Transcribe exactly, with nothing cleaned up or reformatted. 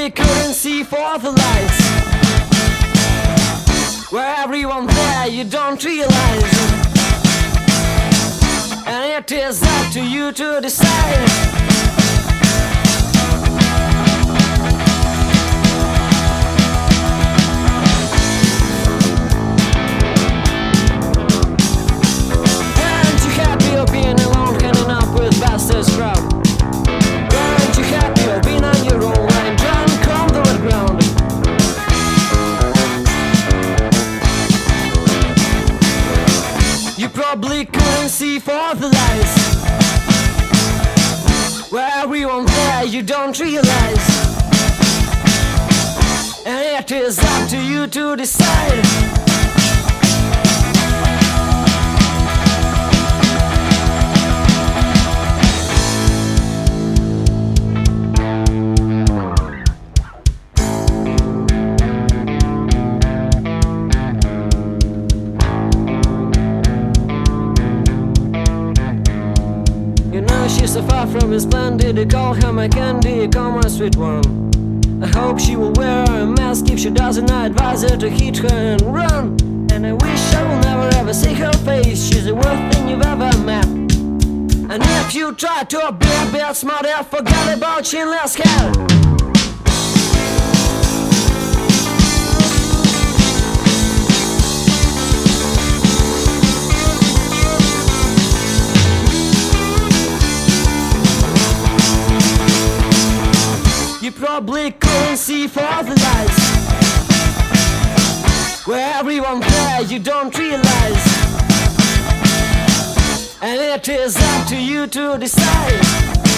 probably couldn't see for the lights. Where everyone there you don't realize, and it is up to you to decide. Probably couldn't see for the lights. Where everyone there you don't realize, and it is up to you to decide. She's so far from his splendid. You call her my candy, you call my sweet one. I hope she will wear a mask. If she doesn't, I advise her to hit her and run. And I wish I will never ever see her face. She's the worst thing you've ever met. And if you try to be a bit smarter, forget about chinless hair. You probably couldn't see for the lights. Where everyone there you don't realize, and it is up to you to decide.